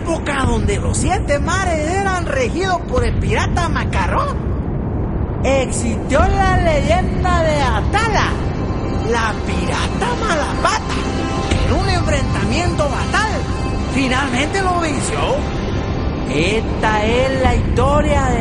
época donde los 7 mares eran regidos por el pirata Macarrón, existió la leyenda de Atala, la pirata Malapata, que en un enfrentamiento fatal finalmente lo venció. Esta es la historia de